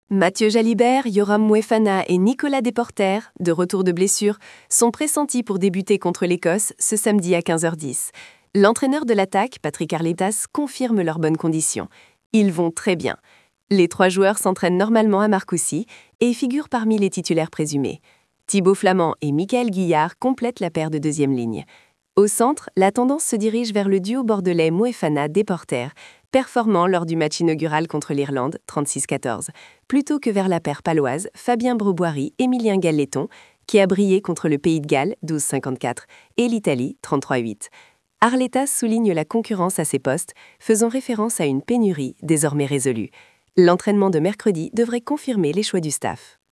Mathieu Jalibert, Yoram Moefana et Nicolas Desporter, de retour de blessure, sont pressentis pour débuter contre l'Écosse ce samedi à 15h10. L'entraîneur de l'attaque, Patrick Arletas, confirme leurs bonnes conditions. Ils vont très bien. Les 3 joueurs s'entraînent normalement à Marcoussis et figurent parmi les titulaires présumés. Thibaut Flament et Michael Guillard complètent la paire de deuxième ligne. Au centre, la tendance se dirige vers le duo bordelais Moefana-Desporter, performant lors du match inaugural contre l'Irlande, 36-14, plutôt que vers la paire paloise Fabien Broboiry-Émilien Galletton, qui a brillé contre le Pays de Galles, 12-54, et l'Italie, 33-8. Arletas souligne la concurrence à ces postes, faisant référence à une pénurie désormais résolue. L'entraînement de mercredi devrait confirmer les choix du staff.